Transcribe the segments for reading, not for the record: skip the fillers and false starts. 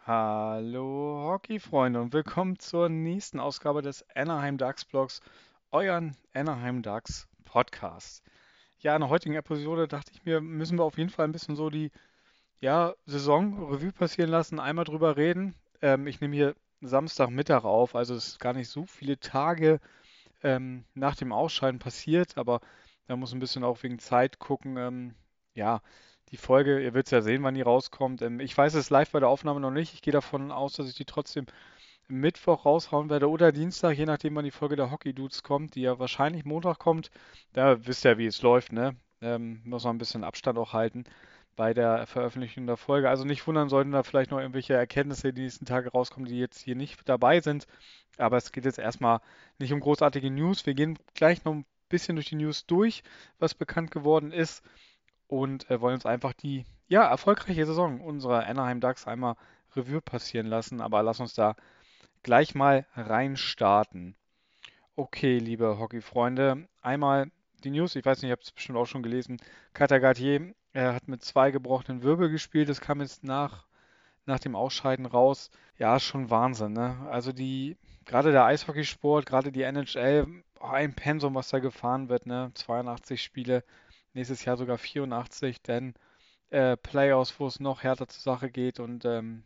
Hallo Hockey-Freunde und willkommen zur nächsten Ausgabe des Anaheim Ducks Blogs, euren Anaheim Ducks Podcast. Ja, in der heutigen Episode dachte ich mir, müssen wir auf jeden Fall ein bisschen so die Saison Revue passieren lassen, einmal drüber reden. Ich nehme hier Samstagmittag auf, also es ist gar nicht so viele Tage nach dem Ausscheiden passiert, aber da muss ein bisschen auch wegen Zeit gucken. Ja, die Folge, ihr werdet es ja sehen, wann die rauskommt. Ich weiß es live bei der Aufnahme noch nicht. Ich gehe davon aus, dass ich die trotzdem Mittwoch raushauen werde oder Dienstag, je nachdem, wann die Folge der Hockey Dudes kommt, die ja wahrscheinlich Montag kommt. Da wisst ihr, wie es läuft, ne? Muss man ein bisschen Abstand auch halten bei der Veröffentlichung der Folge. Also nicht wundern, sollten da vielleicht noch irgendwelche Erkenntnisse die nächsten Tage rauskommen, die jetzt hier nicht dabei sind. Aber es geht jetzt erstmal nicht um großartige News. Wir gehen gleich noch ein bisschen durch die News durch, was bekannt geworden ist und wollen uns einfach die erfolgreiche Saison unserer Anaheim Ducks einmal Revue passieren lassen. Aber lass uns da gleich mal reinstarten. Okay, liebe Hockey-Freunde, einmal die News. Ich weiß nicht, ihr habt es bestimmt auch schon gelesen. Katar Gauthier, er hat mit zwei gebrochenen Wirbel gespielt. Das kam jetzt nach dem Ausscheiden raus. Ja, schon Wahnsinn, ne? Also gerade der Eishockeysport, gerade die NHL, ein Pensum, was da gefahren wird, ne? 82 Spiele, nächstes Jahr sogar 84, denn Playoffs, wo es noch härter zur Sache geht und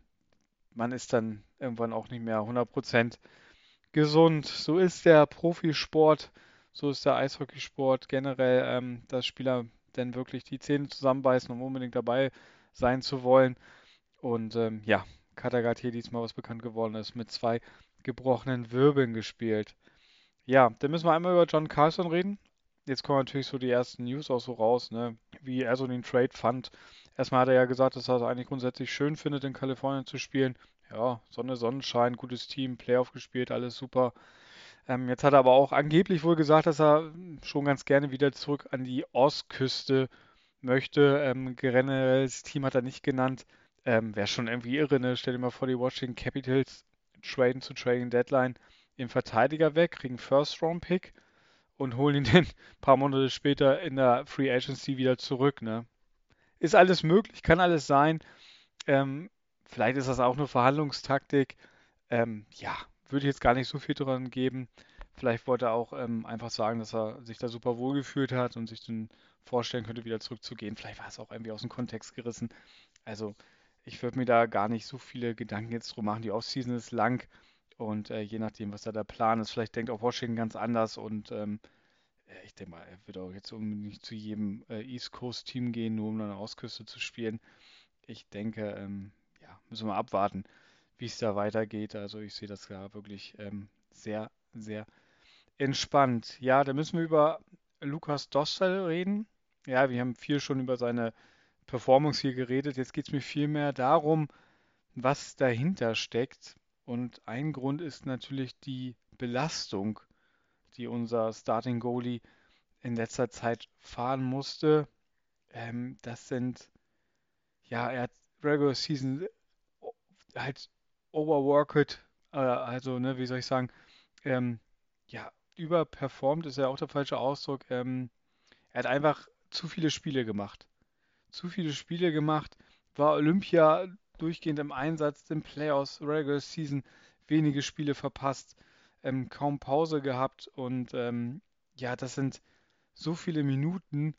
man ist dann irgendwann auch nicht mehr 100% gesund. So ist der Profisport, so ist der Eishockeysport generell, dass Spieler dann wirklich die Zähne zusammenbeißen, um unbedingt dabei sein zu wollen. Und Kattegat hier diesmal, was bekannt geworden ist, mit zwei gebrochenen Wirbeln gespielt. Ja, dann müssen wir einmal über John Carlson reden. Jetzt kommen natürlich so die ersten News auch so raus, ne? Wie er so den Trade fand. Erstmal hat er ja gesagt, dass er es eigentlich grundsätzlich schön findet, in Kalifornien zu spielen. Ja, Sonne, Sonnenschein, gutes Team, Playoff gespielt, alles super. Jetzt hat er aber auch angeblich wohl gesagt, dass er schon ganz gerne wieder zurück an die Ostküste möchte. Generell das Team hat er nicht genannt. Wäre schon irgendwie irre, ne? Stell dir mal vor, die Washington Capitals traden zu Trading Deadline den Verteidiger weg, kriegen First-Round-Pick und holen ihn dann ein paar Monate später in der Free Agency wieder zurück, ne? Ist alles möglich, kann alles sein. Ähm, Vielleicht ist das auch nur Verhandlungstaktik. Ja, würde ich jetzt gar nicht so viel dran geben. Vielleicht wollte er auch einfach sagen, dass er sich da super wohl gefühlt hat und sich dann vorstellen könnte, wieder zurückzugehen. Vielleicht war es auch irgendwie aus dem Kontext gerissen. Also, ich würde mir da gar nicht so viele Gedanken jetzt drum machen. Die Offseason ist lang und je nachdem, was da der Plan ist, vielleicht denkt auch Washington ganz anders und ich denke mal, er wird auch jetzt unbedingt nicht zu jedem East Coast Team gehen, nur um an der Ostküste zu spielen. Ich denke, ja, müssen wir abwarten, wie es da weitergeht. Also ich sehe das ja wirklich sehr, sehr entspannt. Ja, da müssen wir über Lukas Dostal reden. Ja, wir haben viel schon über seine Performance hier geredet. Jetzt geht es mir viel mehr darum, was dahinter steckt. Und ein Grund ist natürlich die Belastung, die unser Starting Goalie in letzter Zeit fahren musste. Das sind, ja, er hat Regular Season halt overworked, also, ne, wie soll ich sagen, ähm, ja, überperformt ist ja auch der falsche Ausdruck. Er hat einfach zu viele Spiele gemacht. Zu viele Spiele gemacht, war Olympia durchgehend im Einsatz, den Playoffs, Regular Season, wenige Spiele verpasst, kaum Pause gehabt und ja, das sind so viele Minuten,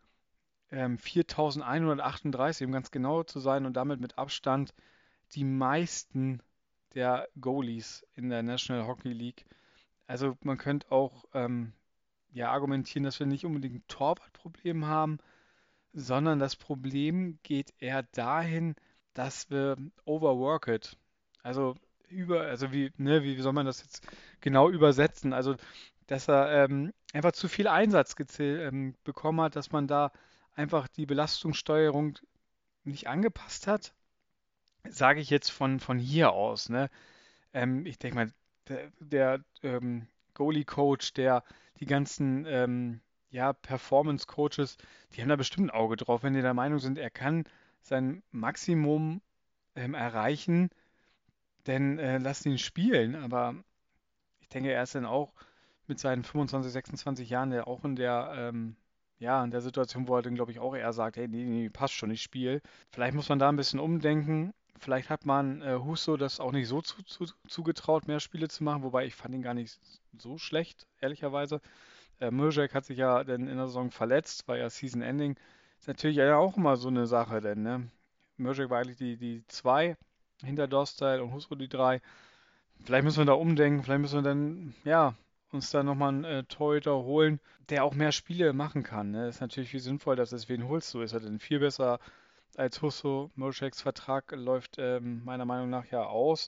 4138, um ganz genau zu sein und damit mit Abstand die meisten der Goalies in der National Hockey League. Also man könnte auch ja argumentieren, dass wir nicht unbedingt ein Torwartproblem haben, sondern das Problem geht eher dahin, dass wir overworked, also also wie soll man das jetzt genau übersetzen? Also, dass er einfach zu viel Einsatz bekommen hat, dass man da einfach die Belastungssteuerung nicht angepasst hat, sage ich jetzt von hier aus, ne? Ich denke mal, der Goalie-Coach, die ganzen Performance-Coaches, die haben da bestimmt ein Auge drauf, wenn die der Meinung sind, er kann sein Maximum erreichen, dann lass ihn spielen. Aber ich denke, er ist dann auch mit seinen 25, 26 Jahren ja auch in der Situation, wo er dann, glaube ich, auch eher sagt, hey, nee, nee, passt schon, ich spiele. Vielleicht muss man da ein bisschen umdenken. Vielleicht hat man Husso das auch nicht so zugetraut, mehr Spiele zu machen, wobei ich fand ihn gar nicht so schlecht, ehrlicherweise. Mrozek hat sich ja dann in der Saison verletzt, war ja Season Ending. Ist natürlich ja auch immer so eine Sache, denn, ne? Mrozek war eigentlich die 2 hinter Dostal und Husso die 3. Vielleicht müssen wir da umdenken, vielleicht müssen wir dann, ja, uns da nochmal einen Torhüter holen, der auch mehr Spiele machen kann. Ne? Ist natürlich viel sinnvoll, dass es wen holst. So ist er denn viel besser als Husso. Mrozeks Vertrag läuft meiner Meinung nach ja aus.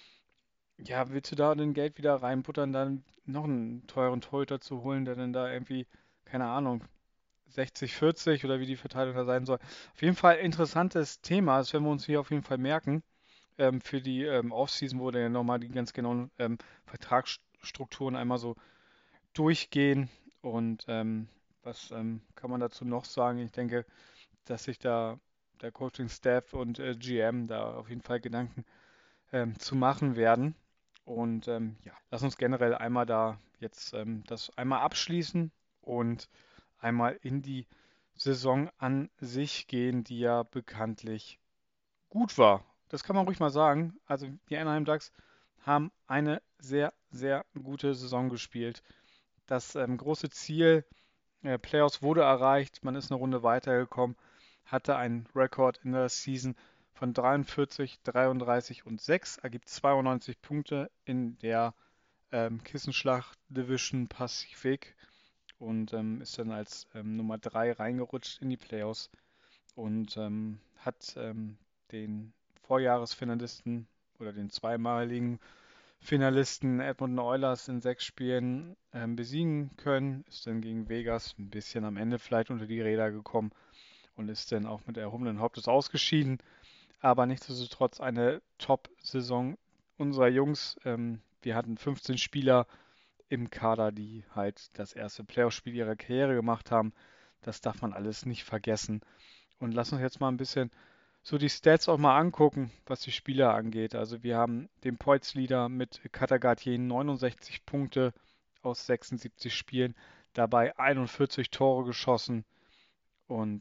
Ja, willst du da denn Geld wieder reinbuttern, dann noch einen teuren Torhüter zu holen, der dann da irgendwie, keine Ahnung, 60, 40 oder wie die Verteilung da sein soll. Auf jeden Fall interessantes Thema, das werden wir uns hier auf jeden Fall merken für die Offseason, wo wir dann nochmal die ganz genauen Vertragsstrukturen einmal so durchgehen. Und was kann man dazu noch sagen? Ich denke, dass sich da der Coaching-Staff und GM da auf jeden Fall Gedanken zu machen werden. Und ja, lass uns generell einmal da jetzt das einmal abschließen und einmal in die Saison an sich gehen, die ja bekanntlich gut war. Das kann man ruhig mal sagen. Also die Anaheim Ducks haben eine sehr, sehr gute Saison gespielt. Das große Ziel, Playoffs wurde erreicht, man ist eine Runde weitergekommen, hatte einen Rekord in der Season von 43, 33 und 6, ergibt 92 Punkte in der Kissenschlacht Division Pacific und ist dann als Nummer 3 reingerutscht in die Playoffs und hat den Vorjahresfinalisten oder den zweimaligen Finalisten Edmonton Oilers in 6 Spielen besiegen können, ist dann gegen Vegas ein bisschen am Ende vielleicht unter die Räder gekommen und ist dann auch mit erhobenen Hauptes ausgeschieden. Aber nichtsdestotrotz eine Top-Saison unserer Jungs. Wir hatten 15 Spieler im Kader, die halt das erste Playoff-Spiel ihrer Karriere gemacht haben. Das darf man alles nicht vergessen. Und lass uns jetzt mal ein bisschen so die Stats auch mal angucken, was die Spieler angeht. Also wir haben den Points-Leader mit Katagatje 69 Punkte aus 76 Spielen, dabei 41 Tore geschossen und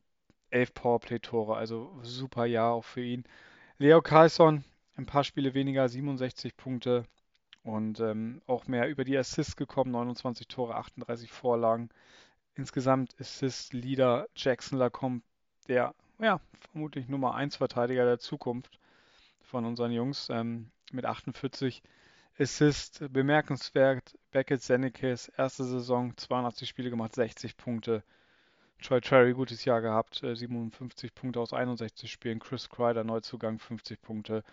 11 Powerplay-Tore, also super Jahr auch für ihn. Leo Carlsson, ein paar Spiele weniger, 67 Punkte und auch mehr über die Assists gekommen, 29 Tore, 38 Vorlagen. Insgesamt Assist-Leader Jackson Lacombe, der ja, vermutlich Nummer 1 Verteidiger der Zukunft von unseren Jungs mit 48 Assists. Bemerkenswert, Beckett Sennekes, erste Saison, 82 Spiele gemacht, 60 Punkte. Troy Terry, gutes Jahr gehabt, 57 Punkte aus 61 Spielen. Chris Kreider, Neuzugang, 50 Punkte.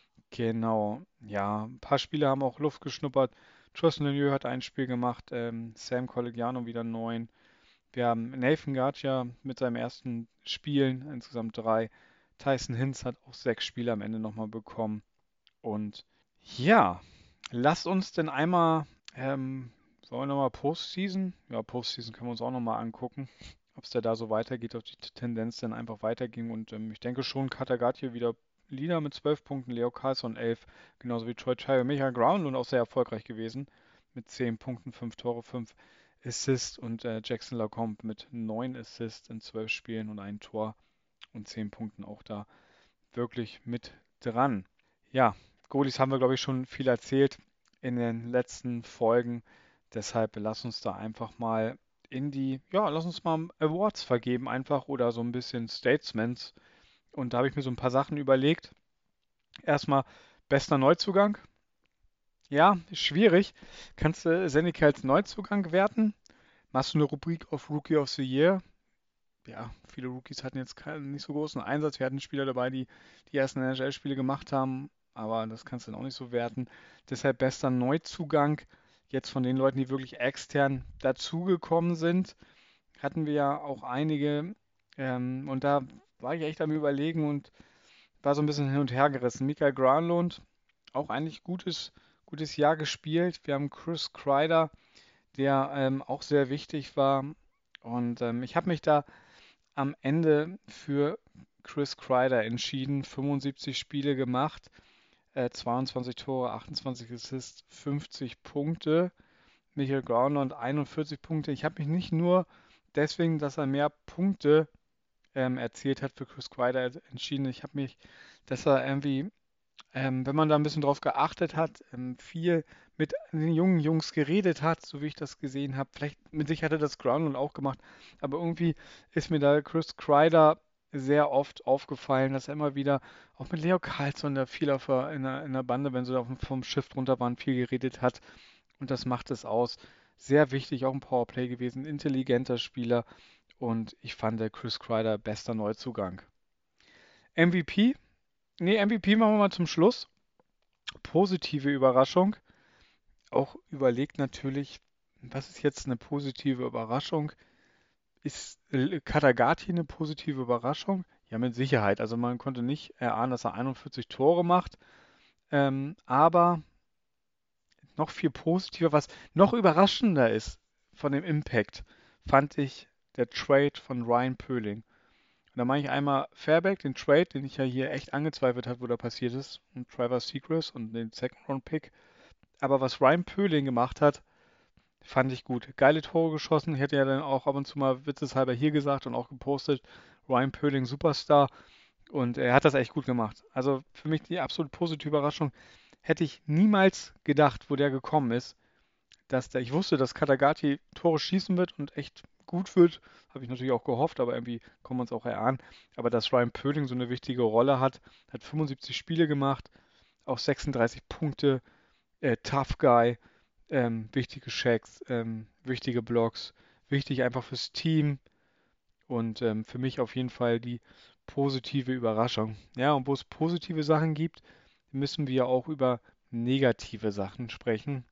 Genau, ja, ein paar Spieler haben auch Luft geschnuppert. Tristan Lemieux hat ein Spiel gemacht, Sam Collegiano wieder 9. Wir haben Nathan Garcia mit seinem ersten Spielen, insgesamt 3. Tyson Hinz hat auch 6 Spiele am Ende nochmal bekommen. Und ja, lasst uns denn einmal, sollen wir nochmal Postseason? Ja, Postseason können wir uns auch nochmal angucken, ob es da so weitergeht, ob die Tendenz dann einfach weiterging. Und ich denke schon, Katagati wieder Leader mit 12 Punkten, Leo Carlsson 11, genauso wie Troy Terry, Michael Groundlund auch sehr erfolgreich gewesen mit 10 Punkten, 5 Tore, 5 Assists und Jackson Lacombe mit 9 Assists in 12 Spielen und ein Tor und 10 Punkten auch da wirklich mit dran. Ja, Goalies haben wir, glaube ich, schon viel erzählt in den letzten Folgen. Deshalb lass uns da einfach mal lass uns mal Awards vergeben einfach oder so ein bisschen Statements. Und da habe ich mir so ein paar Sachen überlegt. Erstmal bester Neuzugang. Ja, schwierig. Kannst du Seneca als Neuzugang werten? Machst du eine Rubrik auf Rookie of the Year? Ja, viele Rookies hatten jetzt keinen nicht so großen Einsatz. Wir hatten Spieler dabei, die die ersten NHL-Spiele gemacht haben, aber das kannst du dann auch nicht so werten. Deshalb bester Neuzugang. Jetzt von den Leuten, die wirklich extern dazugekommen sind, hatten wir ja auch einige. Und da war ich echt am Überlegen und war so ein bisschen hin und her gerissen. Michael Granlund, auch eigentlich gutes Jahr gespielt. Wir haben Chris Kreider, der auch sehr wichtig war. Und ich habe mich da am Ende für Chris Kreider entschieden. 75 Spiele gemacht, 22 Tore, 28 Assists, 50 Punkte. Michael Granlund 41 Punkte. Ich habe mich nicht nur deswegen, dass er mehr Punkte erzielt hat für Chris Kreider entschieden. Ich habe mich dass er irgendwie, wenn man da ein bisschen drauf geachtet hat, viel mit den jungen Jungs geredet hat, so wie ich das gesehen habe. Vielleicht mit Sicherheit hat er das Groundland auch gemacht, aber irgendwie ist mir da Chris Kreider sehr oft aufgefallen, dass er immer wieder auch mit Leo Carlsson, der viel in der Bande, wenn sie vom Schiff runter waren, viel geredet hat. Und das macht es aus. Sehr wichtig, auch ein Powerplay gewesen, intelligenter Spieler. Und ich fand der Chris Kreider bester Neuzugang. MVP? Nee, MVP machen wir mal zum Schluss. Positive Überraschung. Auch überlegt natürlich, was ist jetzt eine positive Überraschung? Ist Katagati eine positive Überraschung? Ja, mit Sicherheit. Also man konnte nicht erahnen, dass er 41 Tore macht. Aber noch viel positiver, was noch überraschender ist von dem Impact, fand ich der Trade von Ryan Poehling. Und da meine ich einmal Fairback, den Trade, den ich ja hier echt angezweifelt habe, wo der passiert ist, und Trevor Seagrass und den Second-Round-Pick. Aber was Ryan Poehling gemacht hat, fand ich gut. Geile Tore geschossen. Ich hätte ja dann auch ab und zu mal witzeshalber hier gesagt und auch gepostet, Ryan Poehling Superstar. Und er hat das echt gut gemacht. Also für mich die absolut positive Überraschung. Hätte ich niemals gedacht, wo der gekommen ist, ich wusste, dass Katagati Tore schießen wird und echt gut wird. Habe ich natürlich auch gehofft, aber irgendwie kann man es auch erahnen. Aber dass Ryan Poehling so eine wichtige Rolle hat 75 Spiele gemacht, auch 36 Punkte, Tough Guy, wichtige Checks, wichtige Blocks, wichtig einfach fürs Team und für mich auf jeden Fall die positive Überraschung. Ja, und wo es positive Sachen gibt, müssen wir auch über negative Sachen sprechen.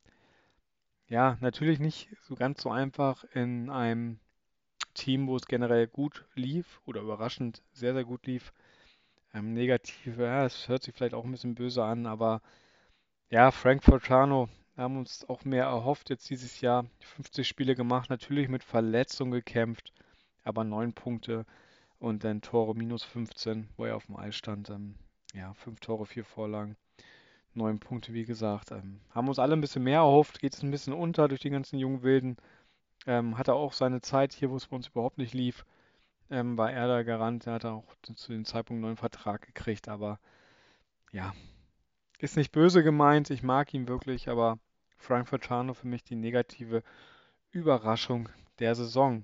Ja, natürlich nicht so ganz so einfach in einem Team, wo es generell gut lief oder überraschend sehr, sehr gut lief. Negative, ja, es hört sich vielleicht auch ein bisschen böse an, aber ja, Frank Fortano haben uns auch mehr erhofft jetzt dieses Jahr. 50 Spiele gemacht, natürlich mit Verletzung gekämpft, aber 9 Punkte und dann Tore minus 15, wo er auf dem Eis stand. Ja, 5 Tore, 4 Vorlagen, 9 Punkte, wie gesagt. Haben uns alle ein bisschen mehr erhofft, geht es ein bisschen unter durch die ganzen jungen Wilden. Hatte auch seine Zeit hier, wo es bei uns überhaupt nicht lief, war er der Garant. Er hat auch zu dem Zeitpunkt einen neuen Vertrag gekriegt, aber ja, ist nicht böse gemeint. Ich mag ihn wirklich, aber Frank Furtado für mich die negative Überraschung der Saison.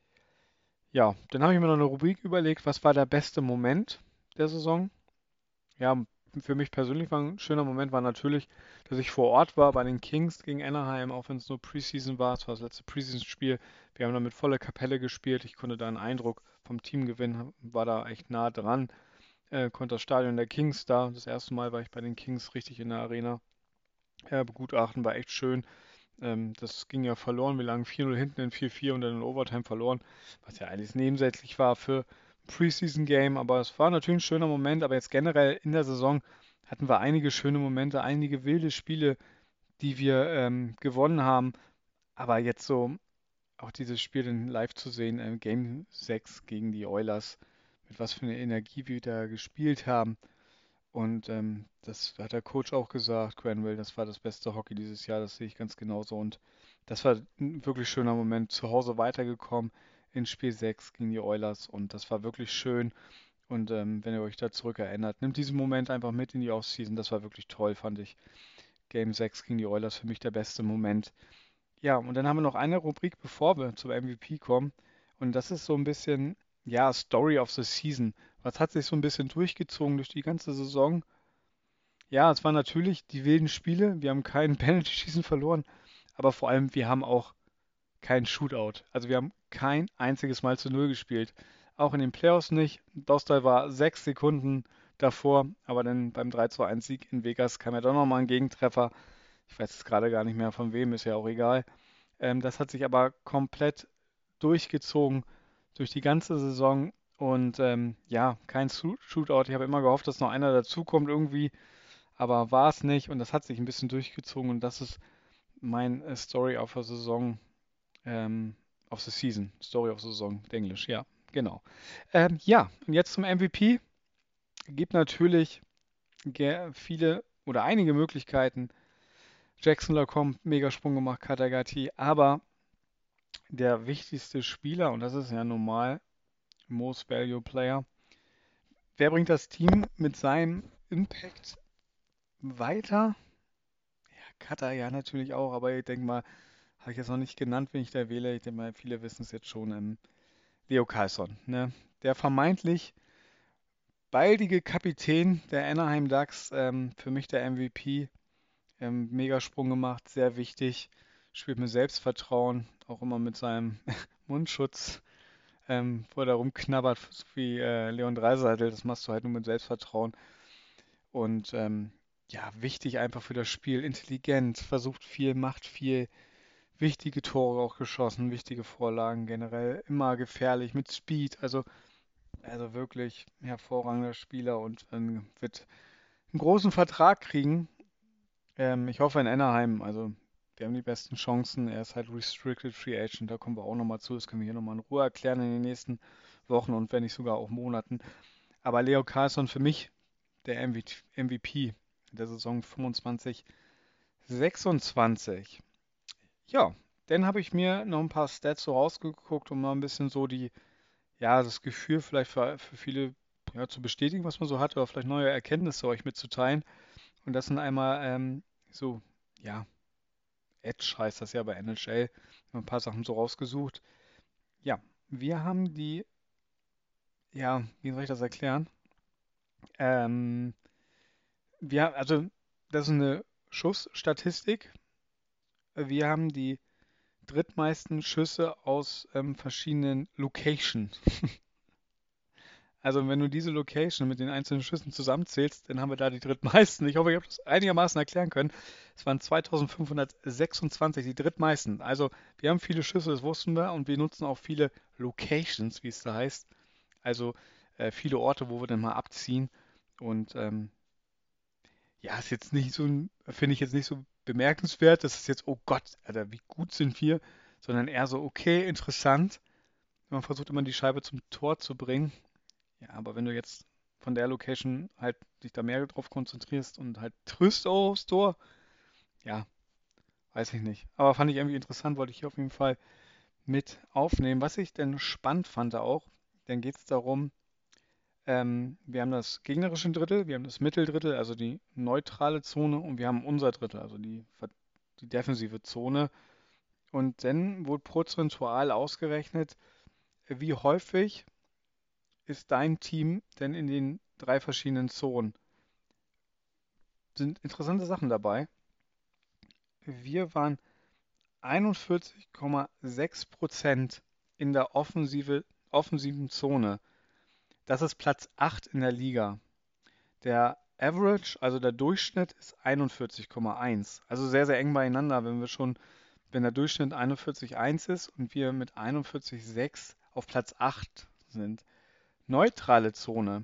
Ja, dann habe ich mir noch eine Rubrik überlegt, was war der beste Moment der Saison? Ja, für mich persönlich war ein schöner Moment war natürlich, dass ich vor Ort war bei den Kings gegen Anaheim, auch wenn es nur Preseason war. Es war das letzte Preseason-Spiel. Wir haben da mit voller Kapelle gespielt. Ich konnte da einen Eindruck vom Team gewinnen, war da echt nah dran. Konnte das Stadion der Kings da. Das erste Mal war ich bei den Kings richtig in der Arena. Begutachten war echt schön. Das ging ja verloren. Wir lagen 4:0 hinten in 4:4 und dann in Overtime verloren, was ja eigentlich nebensächlich war für ein Preseason-Game. Aber es war natürlich ein schöner Moment. Aber jetzt generell in der Saison hatten wir einige schöne Momente, einige wilde Spiele, die wir gewonnen haben. Aber jetzt so auch dieses Spiel dann live zu sehen, Game 6 gegen die Oilers, mit was für einer Energie wir da gespielt haben. Und das hat der Coach auch gesagt, Cranwell, das war das beste Hockey dieses Jahr, das sehe ich ganz genauso. Und das war ein wirklich schöner Moment. Zu Hause weitergekommen in Spiel 6 gegen die Oilers und das war wirklich schön. Und wenn ihr euch da zurück erinnert, nimmt diesen Moment einfach mit in die Offseason. Das war wirklich toll, fand ich. Game 6 gegen die Oilers für mich der beste Moment. Ja, und dann haben wir noch eine Rubrik, bevor wir zum MVP kommen. Und das ist so ein bisschen, ja, Story of the Season. Was hat sich so ein bisschen durchgezogen durch die ganze Saison? Ja, es waren natürlich die wilden Spiele. Wir haben kein Penalty-Schießen verloren, aber vor allem, wir haben auch kein Shootout. Also wir haben kein einziges Mal zu Null gespielt. Auch in den Playoffs nicht. Dostal war 6 Sekunden davor, aber dann beim 3:1 Sieg in Vegas kam ja doch nochmal ein Gegentreffer. Ich weiß jetzt gerade gar nicht mehr von wem, ist ja auch egal. Das hat sich aber komplett durchgezogen durch die ganze Saison und ja, kein Shootout. Ich habe immer gehofft, dass noch einer dazukommt irgendwie, aber war es nicht und das hat sich ein bisschen durchgezogen und das ist mein Story of the Saison, ähm, of the Season, Story of the Saison, Englisch, ja, genau. Ja, und jetzt zum MVP. Gibt natürlich viele oder einige Möglichkeiten. Jackson Lacombe, Megasprung gemacht, Katagati, aber der wichtigste Spieler, und das ist ja normal, Most Value Player, wer bringt das Team mit seinem Impact weiter? Ja, Cutter ja natürlich auch, aber ich denke mal, habe ich jetzt noch nicht genannt, wen ich da wähle. Ich denke mal, viele wissen es jetzt schon. Leo Carlsson, ne? Der vermeintlich baldige Kapitän der Anaheim Ducks, für mich der MVP. Megasprung gemacht, sehr wichtig. Spielt mit Selbstvertrauen, auch immer mit seinem Mundschutz, wo er da rumknabbert, so wie Leon Draisaitl. Das machst du halt nur mit Selbstvertrauen. Und ja, wichtig einfach für das Spiel. Intelligent, versucht viel, macht viel. Wichtige Tore auch geschossen, wichtige Vorlagen generell. Immer gefährlich mit Speed. Also wirklich hervorragender Spieler und wird einen großen Vertrag kriegen. Ich hoffe in Anaheim. Also wir haben die besten Chancen. Er ist halt Restricted Free Agent. Da kommen wir auch nochmal zu. Das können wir hier nochmal in Ruhe erklären in den nächsten Wochen und wenn nicht sogar auch Monaten. Aber Leo Carlsson für mich der MVP der Saison 25, 26. Ja, dann habe ich mir noch ein paar Stats so rausgeguckt, um mal ein bisschen so das Gefühl vielleicht für viele zu bestätigen, was man so hat, oder vielleicht neue Erkenntnisse euch mitzuteilen. Und das sind einmal so, ja, Edge heißt das ja bei NHL. Ein paar Sachen so rausgesucht. Ja, wir haben wie soll ich das erklären? Ähm, also, das ist eine Schussstatistik. Wir haben die drittmeisten Schüsse aus verschiedenen Locations. Also wenn du diese Location mit den einzelnen Schüssen zusammenzählst, dann haben wir da die drittmeisten. Ich hoffe, ich habe das einigermaßen erklären können. Es waren 2526, die drittmeisten. Also wir haben viele Schüsse, das wussten wir, und wir nutzen auch viele Locations, wie es da heißt. Also viele Orte, wo wir dann mal abziehen. Und ja, ist jetzt nicht so, finde ich jetzt nicht so bemerkenswert. Das ist jetzt, oh Gott, Alter, wie gut sind wir, sondern eher so, okay, interessant. Man versucht immer die Scheibe zum Tor zu bringen. Ja, aber wenn du jetzt von der Location halt dich da mehr drauf konzentrierst und halt triffst aufs Tor, ja, weiß ich nicht. Aber fand ich irgendwie interessant, wollte ich hier auf jeden Fall mit aufnehmen. Was ich denn spannend fand auch, dann geht es darum, wir haben das gegnerische Drittel, wir haben das Mitteldrittel, also die neutrale Zone und wir haben unser Drittel, also die defensive Zone. Und dann wurde prozentual ausgerechnet, wie häufig ist dein Team denn in den drei verschiedenen Zonen. Sind interessante Sachen dabei. Wir waren 41,6% in der offensiven Zone. Das ist Platz 8 in der Liga. Der Average, also der Durchschnitt, ist 41,1. Also sehr, sehr eng beieinander, wenn der Durchschnitt 41,1 ist und wir mit 41,6 auf Platz 8 sind. Neutrale Zone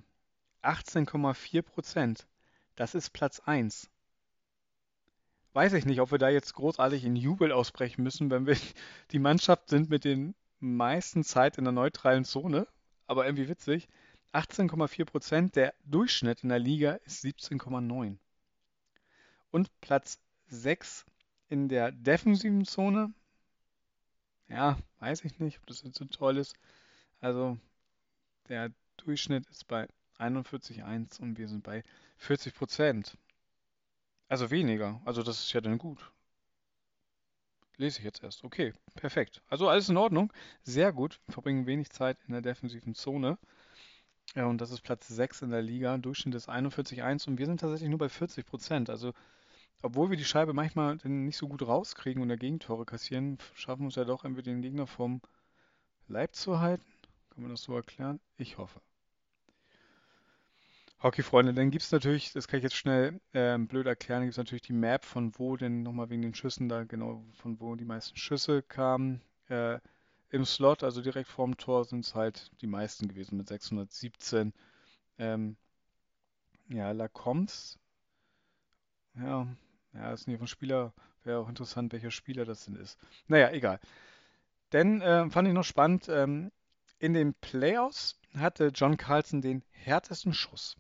18,4%. Das ist Platz 1. Weiß ich nicht, ob wir da jetzt großartig in Jubel ausbrechen müssen, wenn wir die Mannschaft sind mit den meisten Zeit in der neutralen Zone. Aber irgendwie witzig. 18,4%, der Durchschnitt in der Liga ist 17,9. Und Platz 6 in der defensiven Zone. Ja, weiß ich nicht, ob das jetzt so toll ist. Also der Durchschnitt ist bei 41,1 und wir sind bei 40%. Also weniger. Also das ist ja dann gut. Lese ich jetzt erst. Okay, perfekt. Also alles in Ordnung. Sehr gut. Wir verbringen wenig Zeit in der defensiven Zone. Ja, und das ist Platz 6 in der Liga. Durchschnitt ist 41,1 und wir sind tatsächlich nur bei 40%. Also, obwohl wir die Scheibe manchmal dann nicht so gut rauskriegen und der Gegentore kassieren, schaffen wir es ja doch, irgendwie den Gegner vom Leib zu halten. Kann man das so erklären? Ich hoffe. Hockey-Freunde, dann gibt es natürlich, das kann ich jetzt schnell blöd erklären, gibt es natürlich die Map, von wo denn nochmal wegen den Schüssen da genau, von wo die meisten Schüsse kamen. Äh, Im Slot, also direkt vorm Tor, sind es halt die meisten gewesen mit 617. Ähm, ja, Lacombe, ja, ja, ist nicht von Spieler, wäre auch interessant, welcher Spieler das denn ist. Naja, egal. Dann fand ich noch spannend, in den Playoffs hatte John Carlson den härtesten Schuss.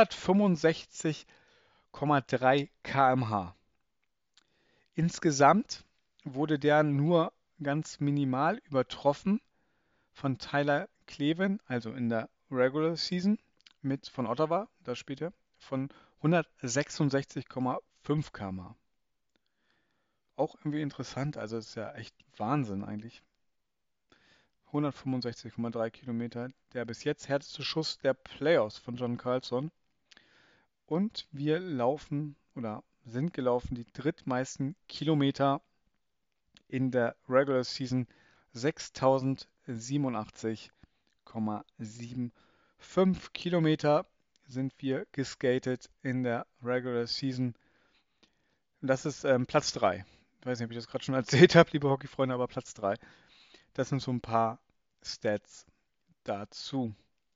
165,3 km/h. Insgesamt wurde der nur ganz minimal übertroffen von Tyler Kleven, also in der Regular Season. von Ottawa, da spielt er, von 166,5 km/h. Auch irgendwie interessant, also ist ja echt Wahnsinn eigentlich. 165,3 Kilometer, der bis jetzt härteste Schuss der Playoffs von John Carlson. Und wir laufen oder sind gelaufen die drittmeisten Kilometer in der Regular Season. 6087,75 Kilometer sind wir geskatet in der Regular Season. Und das ist Platz 3. Ich weiß nicht, ob ich das gerade schon erzählt habe, liebe Hockeyfreunde, aber Platz 3. Das sind so ein paar Stats dazu.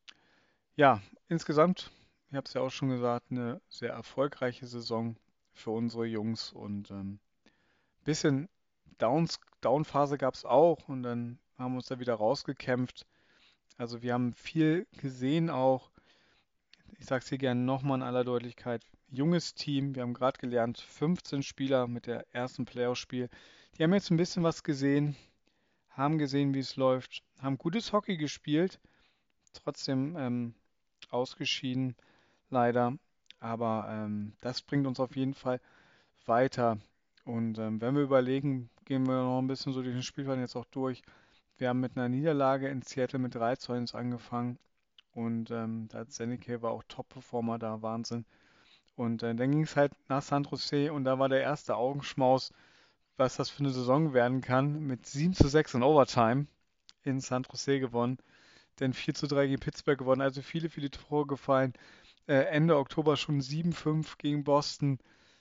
Ja, insgesamt, ich habe es ja auch schon gesagt, eine sehr erfolgreiche Saison für unsere Jungs und bisschen Downphase gab es auch und dann haben wir uns da wieder rausgekämpft. Also wir haben viel gesehen auch. Ich sage es hier gerne nochmal in aller Deutlichkeit. Junges Team, wir haben gerade gelernt, 15 Spieler mit der ersten Playoff-Spiel. Die haben jetzt ein bisschen was gesehen, haben gesehen, wie es läuft, haben gutes Hockey gespielt, trotzdem ausgeschieden, leider. Aber das bringt uns auf jeden Fall weiter. Und wenn wir überlegen, gehen wir noch ein bisschen so durch den Spielplan jetzt auch durch. Wir haben mit einer Niederlage in Seattle mit 3:1 angefangen. Und da Seneca war auch Top-Performer da, Wahnsinn. Und dann ging es halt nach San Jose und da war der erste Augenschmaus, was das für eine Saison werden kann. Mit 7:6 in Overtime in San Jose gewonnen. Dann 4:3 gegen Pittsburgh gewonnen. Also viele, viele Tore gefallen. Ende Oktober schon 7:5 gegen Boston.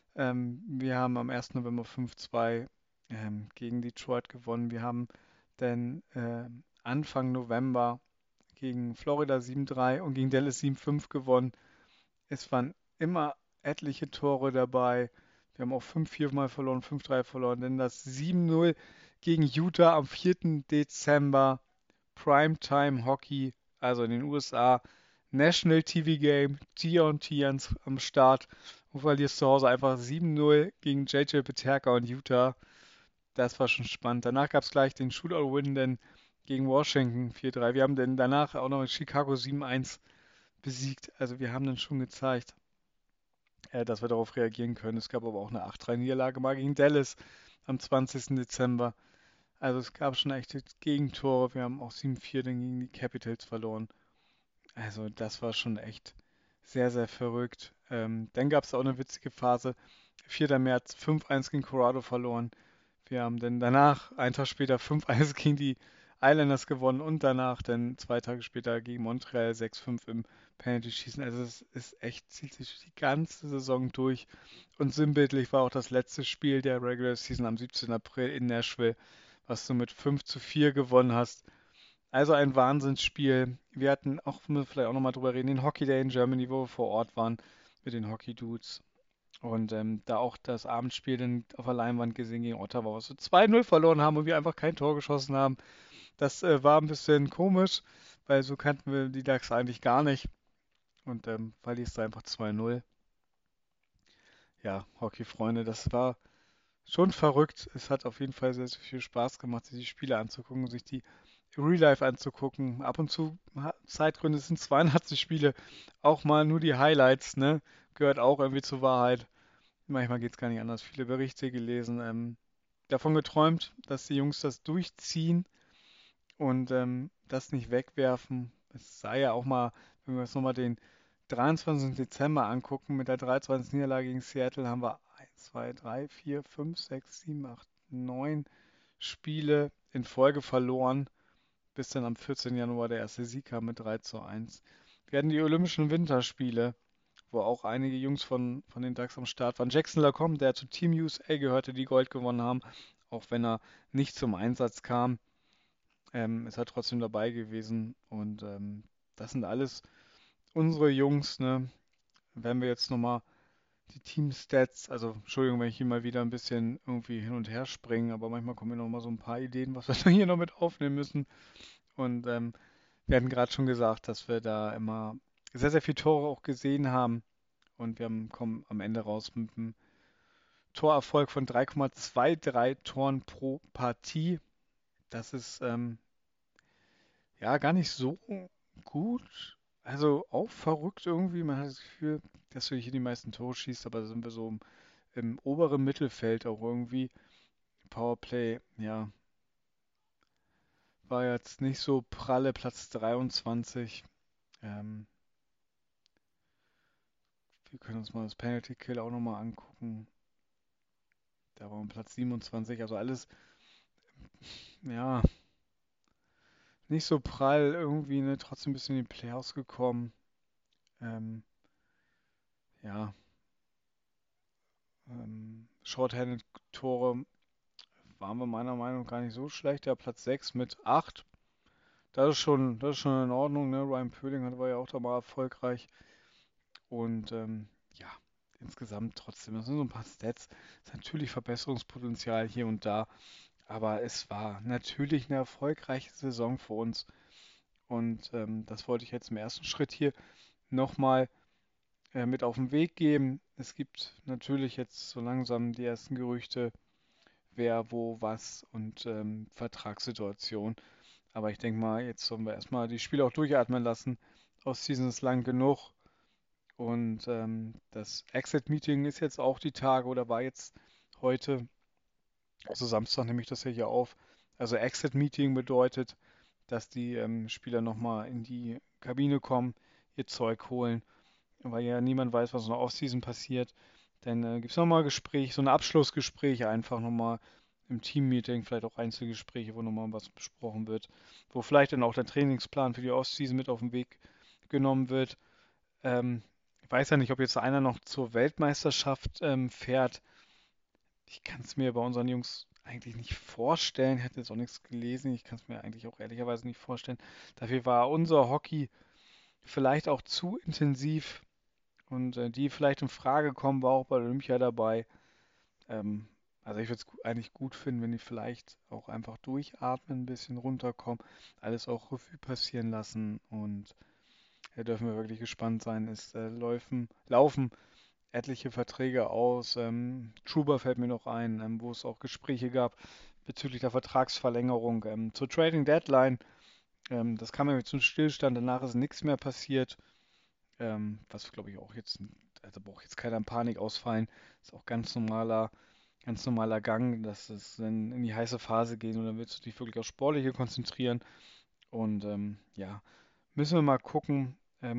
Wir haben am 1. November 5:2 gegen Detroit gewonnen. Wir haben dann Anfang November gegen Florida 7:3 und gegen Dallas 7:5 gewonnen. Es waren immer etliche Tore dabei. Wir haben auch 5:4 mal verloren, 5:3 verloren. Dann das 7:0 gegen Utah am 4. Dezember. Primetime Hockey, also in den USA. National TV Game, TNT am Start. Und verlierst zu Hause einfach 7:0 gegen JJ Peterka und Utah. Das war schon spannend. Danach gab es gleich den Shootout-Win dann gegen Washington 4:3. Wir haben dann danach auch noch in Chicago 7:1 besiegt. Also wir haben dann schon gezeigt, dass wir darauf reagieren können. Es gab aber auch eine 8:3 Niederlage mal gegen Dallas am 20. Dezember. Also es gab schon echte Gegentore. Wir haben auch 7:4 dann gegen die Capitals verloren. Also das war schon echt sehr, sehr verrückt. Dann gab es auch eine witzige Phase. 4. März 5:1 gegen Colorado verloren. Wir haben dann danach, einen Tag später, 5:1 gegen die Islanders gewonnen und danach dann 2 Tage später gegen Montreal 6:5 im Penalty-Schießen. Also es ist echt, zieht sich die ganze Saison durch. Und sinnbildlich war auch das letzte Spiel der Regular Season am 17. April in Nashville, was du mit 5:4 gewonnen hast. Also ein Wahnsinnsspiel. Wir hatten auch, müssen wir vielleicht auch nochmal drüber reden, den Hockey Day in Germany, wo wir vor Ort waren mit den Hockey Dudes. Und da auch das Abendspiel dann auf der Leinwand gesehen gegen Ottawa, was wir 2:0 verloren haben und wir einfach kein Tor geschossen haben. Das war ein bisschen komisch, weil so kannten wir die Ducks eigentlich gar nicht. Und verlierst du einfach 2:0. Ja, Hockey-Freunde, das war schon verrückt. Es hat auf jeden Fall sehr, sehr viel Spaß gemacht, sich die Spiele anzugucken, sich die Real Life anzugucken. Ab und zu, Zeitgründe, es sind 82 Spiele, auch mal nur die Highlights, ne? Gehört auch irgendwie zur Wahrheit. Manchmal geht es gar nicht anders. Viele Berichte gelesen, davon geträumt, dass die Jungs das durchziehen und das nicht wegwerfen. Es sei ja auch mal, wenn wir uns nochmal den 23. Dezember angucken, mit der 3:20 Niederlage gegen Seattle haben wir 1, 2, 3, 4, 5, 6, 7, 8, 9 Spiele in Folge verloren, bis dann am 14. Januar der erste Sieg kam mit 3:1. Wir hatten die Olympischen Winterspiele, wo auch einige Jungs von den Ducks am Start waren. Jackson Lacombe, der zu Team USA gehörte, die Gold gewonnen haben, auch wenn er nicht zum Einsatz kam, ist er trotzdem dabei gewesen. Und das sind alles unsere Jungs, ne? Wenn wir jetzt nochmal die Team-Stats, also Entschuldigung, wenn ich hier mal wieder ein bisschen irgendwie hin und her springe, aber manchmal kommen mir noch mal so ein paar Ideen, was wir da hier noch mit aufnehmen müssen. Und wir hatten gerade schon gesagt, dass wir da immer sehr, sehr viele Tore auch gesehen haben. Und kommen am Ende raus mit einem Torerfolg von 3,23 Toren pro Partie. Das ist ja gar nicht so gut. Also auch verrückt irgendwie. Man hat das Gefühl, dass wir hier die meisten Tore schießt, aber da sind wir so im oberen Mittelfeld auch irgendwie. Powerplay, ja, war jetzt nicht so pralle, Platz 23. Ähm, Wir können uns mal das Penalty Kill auch nochmal angucken. Da waren wir Platz 27. Also alles, ja, nicht so prall irgendwie, ne? Trotzdem ein bisschen in die Playoffs gekommen. Ja, Shorthanded-Tore waren wir meiner Meinung nach gar nicht so schlecht. Ja, Platz 6 mit 8. Das ist schon in Ordnung, ne? Ryan Poehling war ja auch da mal erfolgreich. Und ja, insgesamt trotzdem, das sind so ein paar Stats. Ist natürlich Verbesserungspotenzial hier und da. Aber es war natürlich eine erfolgreiche Saison für uns. Und das wollte ich jetzt im ersten Schritt hier nochmal mit auf den Weg geben. Es gibt natürlich jetzt so langsam die ersten Gerüchte, wer, wo, was und Vertragssituation. Aber ich denke mal, jetzt sollen wir erstmal die Spiele auch durchatmen lassen. Ostseason ist lang genug. Und das Exit-Meeting ist jetzt auch die Tage oder war jetzt heute, also Samstag nehme ich das ja hier auf. Also Exit-Meeting bedeutet, dass die Spieler nochmal in die Kabine kommen, ihr Zeug holen, weil ja niemand weiß, was in der Offseason passiert. Dann gibt es nochmal Gespräch, so ein Abschlussgespräch einfach nochmal im Team-Meeting, vielleicht auch Einzelgespräche, wo nochmal was besprochen wird, wo vielleicht dann auch der Trainingsplan für die Offseason mit auf den Weg genommen wird. Ich weiß ja nicht, ob jetzt einer noch zur Weltmeisterschaft fährt. Ich kann es mir bei unseren Jungs eigentlich nicht vorstellen. Ich hatte jetzt auch nichts gelesen. Ich kann es mir eigentlich auch ehrlicherweise nicht vorstellen. Dafür war unser Hockey vielleicht auch zu intensiv und die vielleicht in Frage kommen, war auch bei Olympia dabei. Ähm, also ich würde es eigentlich gut finden, wenn die vielleicht auch einfach durchatmen, ein bisschen runterkommen, alles auch Revue passieren lassen und da dürfen wir wirklich gespannt sein. Es laufen etliche Verträge aus. Truba fällt mir noch ein, wo es auch Gespräche gab bezüglich der Vertragsverlängerung. Zur Trading Deadline, das kam ja zum Stillstand, danach ist nichts mehr passiert. Was glaube ich auch jetzt, also braucht jetzt keiner in Panik ausfallen. Ist auch ganz normaler Gang, dass es dann in die heiße Phase geht und dann willst du dich wirklich aufs Sportliche konzentrieren. Und ja, müssen wir mal gucken.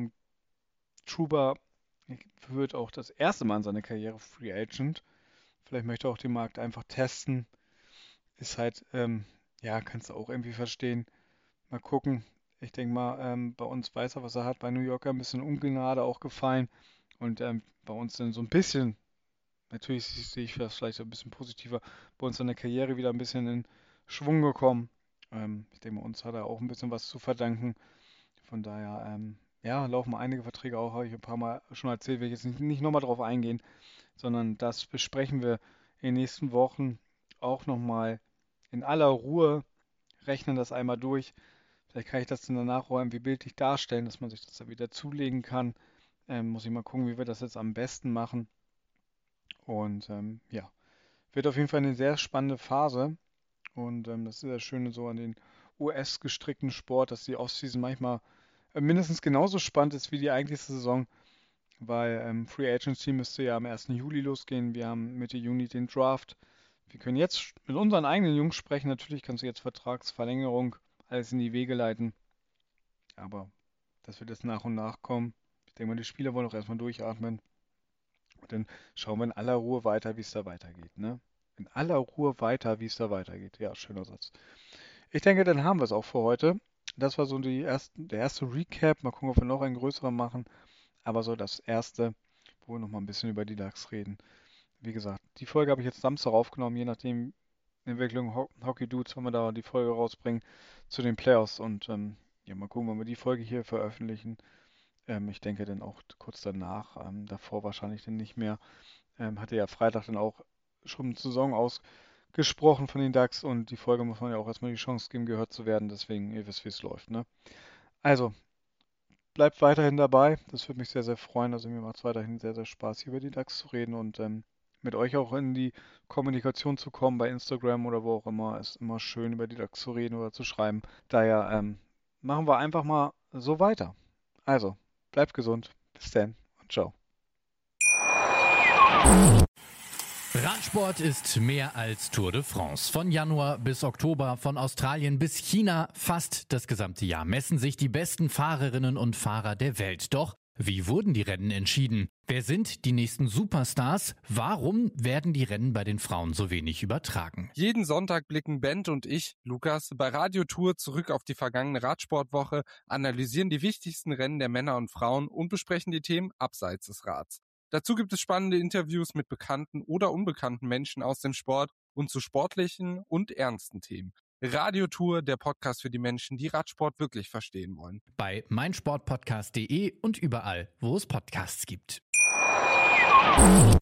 Truba wird auch das erste Mal in seiner Karriere Free Agent. Vielleicht möchte er auch den Markt einfach testen. Ist halt, ja, kannst du auch irgendwie verstehen. Mal gucken. Ich denke mal, bei uns weiß er, was er hat. Bei New Yorker ein bisschen Ungnade auch gefallen. Und bei uns dann so ein bisschen, natürlich sehe ich das vielleicht so ein bisschen positiver, bei uns in der Karriere wieder ein bisschen in Schwung gekommen. Ich denke mal, uns hat er auch ein bisschen was zu verdanken. Von daher, ja, laufen einige Verträge auch, habe ich ein paar Mal schon erzählt, will ich jetzt nicht nochmal drauf eingehen, sondern das besprechen wir in den nächsten Wochen auch nochmal in aller Ruhe, rechnen das einmal durch. Vielleicht kann ich das dann danach auch irgendwie bildlich darstellen, dass man sich das dann wieder zulegen kann. Muss ich mal gucken, wie wir das jetzt am besten machen. Und ja, wird auf jeden Fall eine sehr spannende Phase. Und das ist das Schöne so an den US-gestrickten Sport, dass die Offseason manchmal mindestens genauso spannend ist wie die eigentliche Saison, weil Free Agency müsste ja am 1. Juli losgehen. Wir haben Mitte Juni den Draft. Wir können jetzt mit unseren eigenen Jungs sprechen. Natürlich kannst du jetzt Vertragsverlängerung alles in die Wege leiten, aber das wird jetzt nach und nach kommen. Ich denke mal, die Spieler wollen auch erstmal durchatmen. Und dann schauen wir in aller Ruhe weiter, wie es da weitergeht, ne? In aller Ruhe weiter, wie es da weitergeht. Ja, schöner Satz. Ich denke, dann haben wir es auch für heute. Das war so der erste Recap. Mal gucken, ob wir noch einen größeren machen. Aber so das erste, wo wir noch mal ein bisschen über die DAX reden. Wie gesagt, die Folge habe ich jetzt Samstag aufgenommen, je nachdem Entwicklung Hockey Dudes, wenn wir da die Folge rausbringen zu den Playoffs. Und ja, mal gucken, wenn wir die Folge hier veröffentlichen. Ich denke dann auch kurz danach, davor wahrscheinlich dann nicht mehr. Hatte ja Freitag dann auch schon eine Saison ausgesprochen von den DAX und die Folge muss man ja auch erstmal die Chance geben, gehört zu werden. Deswegen, ihr wisst, wie es läuft, ne? Also, bleibt weiterhin dabei. Das würde mich sehr, sehr freuen. Also mir macht es weiterhin sehr, sehr Spaß, hier über die DAX zu reden und mit euch auch in die Kommunikation zu kommen bei Instagram oder wo auch immer. Ist immer schön, über die DAX zu reden oder zu schreiben. Daher machen wir einfach mal so weiter. Also, bleibt gesund. Bis dann und ciao. Radsport ist mehr als Tour de France. Von Januar bis Oktober, von Australien bis China, fast das gesamte Jahr messen sich die besten Fahrerinnen und Fahrer der Welt. Doch wie wurden die Rennen entschieden? Wer sind die nächsten Superstars? Warum werden die Rennen bei den Frauen so wenig übertragen? Jeden Sonntag blicken Bent und ich, Lukas, bei Radio Tour zurück auf die vergangene Radsportwoche, analysieren die wichtigsten Rennen der Männer und Frauen und besprechen die Themen abseits des Rads. Dazu gibt es spannende Interviews mit bekannten oder unbekannten Menschen aus dem Sport und zu sportlichen und ernsten Themen. Radio Tour, der Podcast für die Menschen, die Radsport wirklich verstehen wollen. Bei meinsportpodcast.de und überall, wo es Podcasts gibt.